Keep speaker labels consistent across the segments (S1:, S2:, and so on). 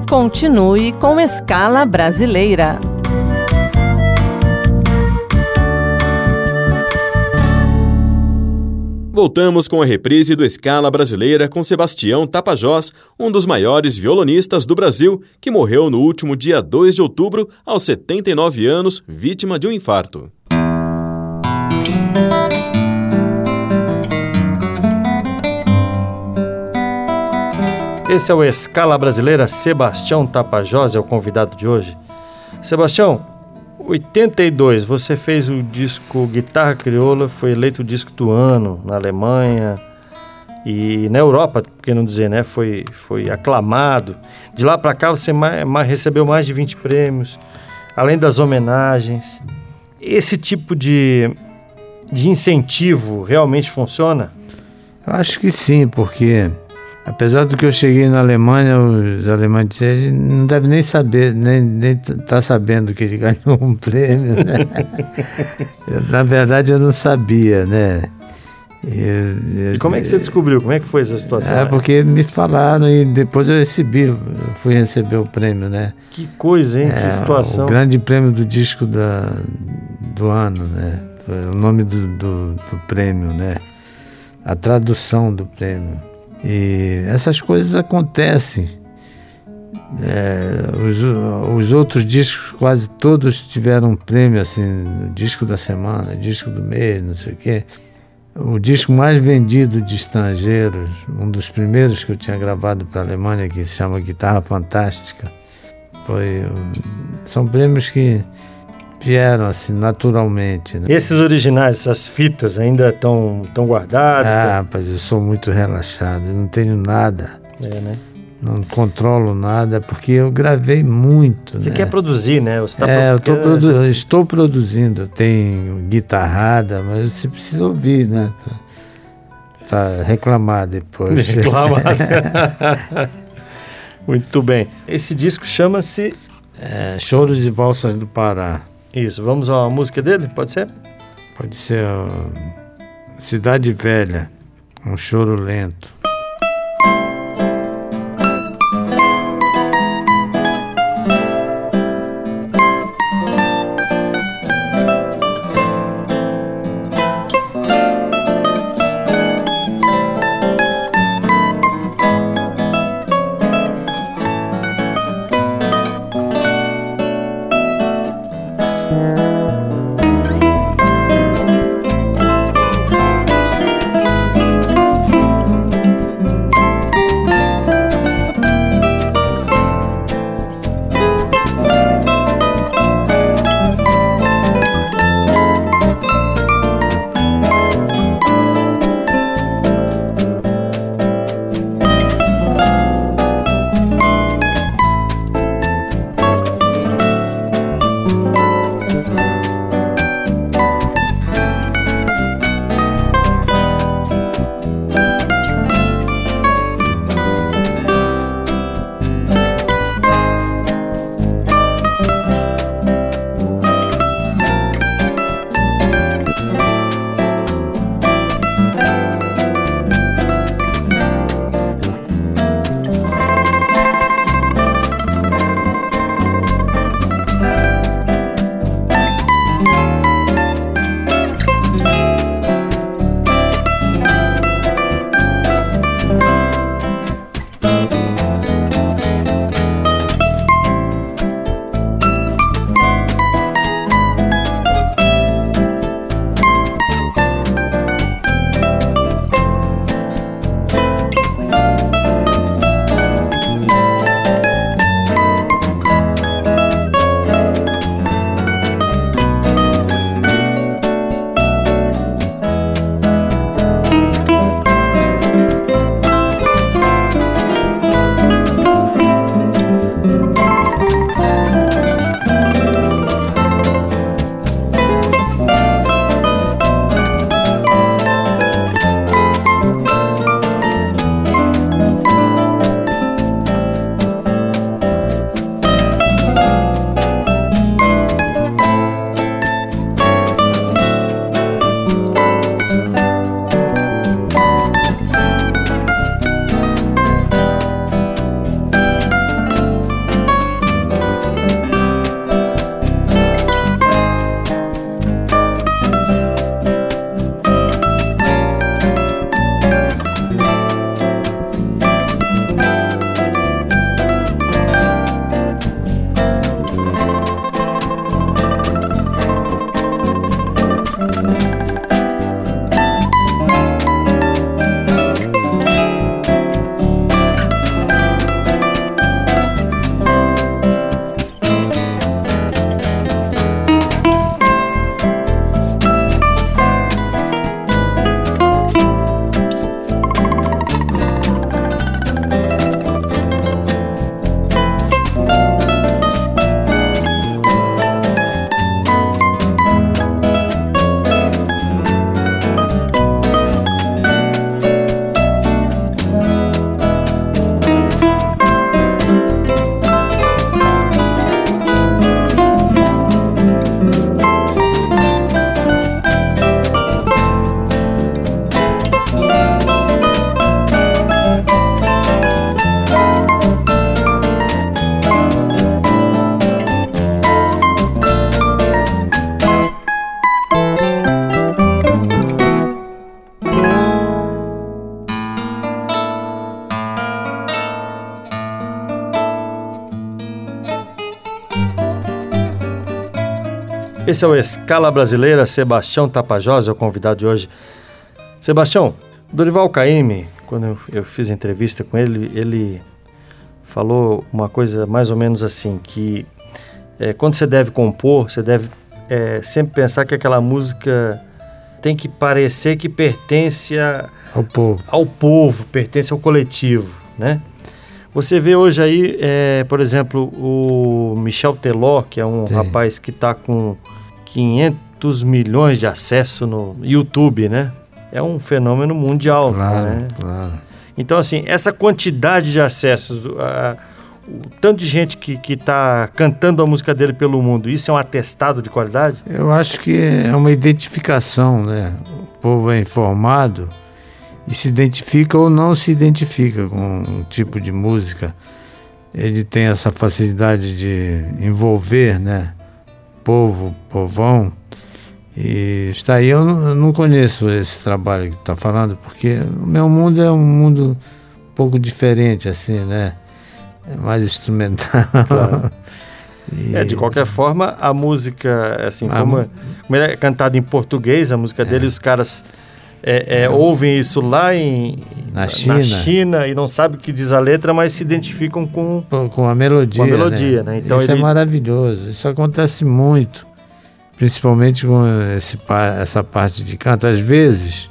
S1: Continue com Escala Brasileira.
S2: Voltamos com a reprise do Escala Brasileira com Sebastião Tapajós, um dos maiores violonistas do Brasil, que morreu no último dia 2 de outubro, aos 79 anos, vítima de um infarto.
S3: Esse é o Escala Brasileira. Sebastião Tapajós é o convidado de hoje. Sebastião, 82, você fez o disco Guitarra Crioula, foi eleito o disco do ano na Alemanha e na Europa, por que não dizer, né? Foi aclamado. De lá para cá você recebeu mais de 20 prêmios, além das homenagens. Esse tipo de incentivo realmente funciona?
S4: Eu acho que sim, porque apesar do que eu cheguei na Alemanha, os alemães disseram, não deve nem saber, nem tá sabendo que ele ganhou um prêmio, né? Na verdade, eu não sabia, né?
S3: E como é que você descobriu? Como é que foi essa situação?
S4: Porque me falaram e depois eu fui receber o prêmio, né?
S3: Que coisa, hein? Que situação.
S4: O grande prêmio do disco do ano, né? O nome do prêmio, né? A tradução do prêmio. E essas coisas acontecem. Os outros discos quase todos tiveram prêmio, assim, disco da semana, disco do mês, não sei o quê. O disco mais vendido de estrangeiros, um dos primeiros que eu tinha gravado para a Alemanha, que se chama Guitarra Fantástica, são prêmios que vieram assim naturalmente, né?
S3: E esses originais, essas fitas ainda estão guardadas?
S4: Rapaz, eu sou muito relaxado, eu não tenho nada.
S3: Né?
S4: Não controlo nada, porque eu gravei muito.
S3: Você
S4: né?
S3: quer produzir, né? Você
S4: eu estou produzindo, eu tenho guitarrada, mas você precisa ouvir, né? Para reclamar depois.
S3: Reclamar. Muito bem. Esse disco chama-se
S4: Choros e Valsas do Pará.
S3: Isso, vamos a uma música dele? Pode ser?
S4: Pode ser Cidade Velha, um choro lento.
S3: Esse é o Escala Brasileira, Sebastião Tapajós é o convidado de hoje. Sebastião, Dorival Caymmi, quando eu fiz a entrevista com ele, ele falou uma coisa mais ou menos assim, que quando você deve compor, você deve sempre pensar que aquela música tem que parecer que pertence ao povo, pertence ao coletivo, né? Você vê hoje aí, por exemplo, o Michel Teló, que é um rapaz que está com 500 milhões de acessos no YouTube, né? É um fenômeno mundial, né?
S4: Claro.
S3: Então, assim, essa quantidade de acessos, o tanto de gente que está cantando a música dele pelo mundo, isso é um atestado de qualidade?
S4: Eu acho que é uma identificação, né? O povo é informado e se identifica ou não se identifica com um tipo de música. Ele tem essa facilidade de envolver, né? Povão. E está aí, eu não conheço esse trabalho que está falando, porque o meu mundo é um mundo um pouco diferente, assim, né? É mais instrumental.
S3: Claro. De qualquer forma, a música, assim, como é cantada em português, a música dele, os caras ouvem isso lá na China e não sabem o que diz a letra, mas se identificam com
S4: a melodia.
S3: Né? Então
S4: isso é maravilhoso, isso acontece muito, principalmente com essa parte de canto. Às vezes,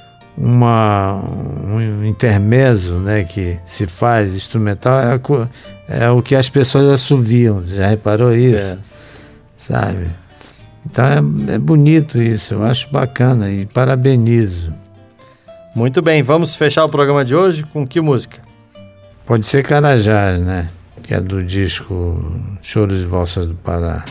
S4: um intermezzo, né, que se faz instrumental é o que as pessoas assoviam. Você já reparou isso? Sabe? Então é bonito isso, eu acho bacana e parabenizo.
S3: Muito bem, vamos fechar o programa de hoje com que música?
S4: Pode ser Carajás, né? Que é do disco Choros e Valsas do Pará.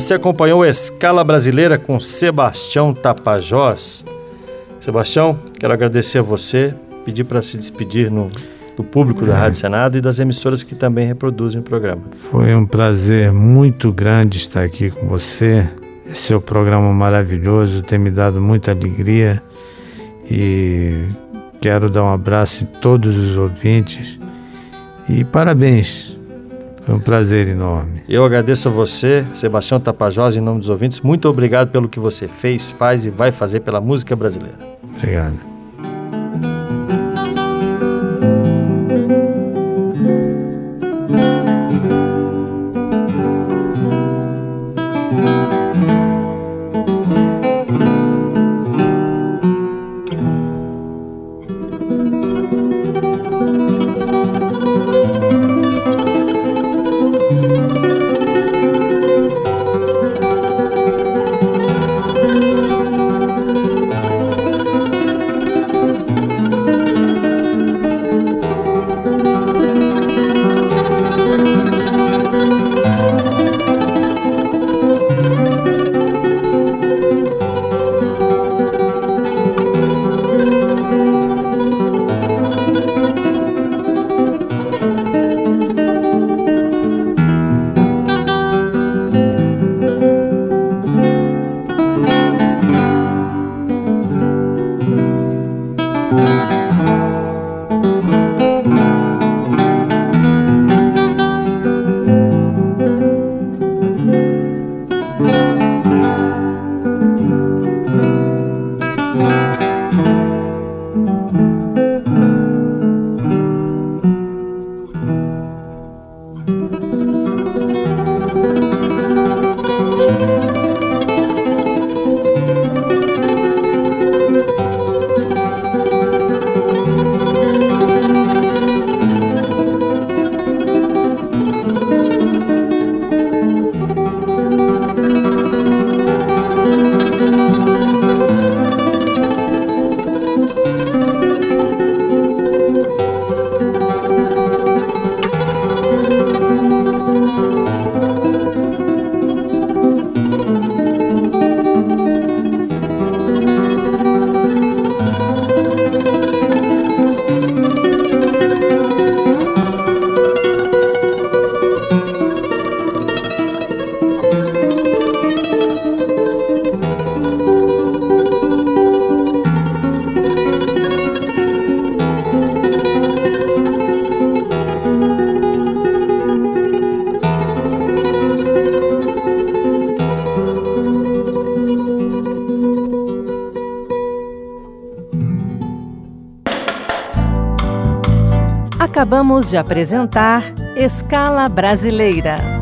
S3: você acompanhou Escala Brasileira com Sebastião Tapajós. Sebastião, quero agradecer a você, pedir para se despedir do público da Rádio Senado e das emissoras que também reproduzem o programa.
S4: Foi um prazer muito grande estar aqui com você. Esse é um programa maravilhoso, tem me dado muita alegria e quero dar um abraço em todos os ouvintes e parabéns. Foi um prazer enorme.
S3: Eu agradeço a você, Sebastião Tapajós, em nome dos ouvintes. Muito obrigado pelo que você fez, faz e vai fazer pela música brasileira.
S4: Obrigado.
S1: Acabamos de apresentar Escala Brasileira.